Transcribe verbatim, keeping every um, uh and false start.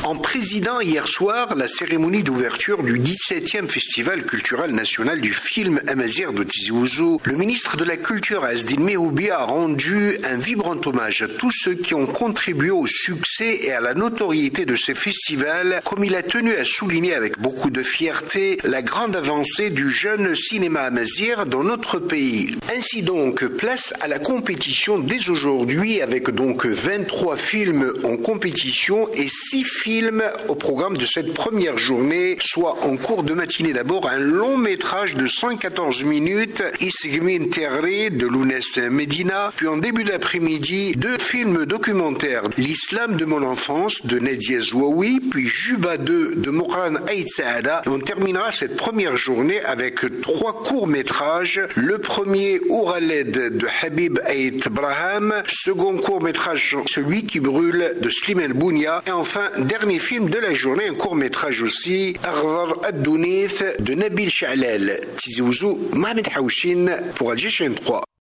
En présidant hier soir la cérémonie d'ouverture du dix-septième Festival culturel national du film Amazigh de Tizi Ouzou, le ministre de la Culture Azdine Mehoubi a rendu un vibrant hommage à tous ceux qui ont contribué au succès et à la notoriété de ces festivals, comme il a tenu à souligner avec beaucoup de fierté la grande avancée du jeune cinéma amazigh dans notre pays. Ainsi donc, place à la compétition dès aujourd'hui avec donc vingt-trois films en compétition et six films au programme de cette première journée, soit en cours de matinée d'abord un long métrage de cent quatorze minutes, Isgmin Terre de Lounès Medina, puis en début d'après-midi deux films documentaires, L'Islam de mon enfance de Nadia Zouaoui, puis Juba deux de Moukran Aït Saada. On terminera cette première journée avec trois courts-métrages, le premier Ouraled de Habib Aït Braham, second court-métrage Celui qui brûle de Slimane Bounia, et enfin dernier film de la journée, un court-métrage aussi, Aghdar Ad-Dounith de Nabil Chalel. Tizi Ouzou, Mohamed Haouchine pour Alger Chaîne trois.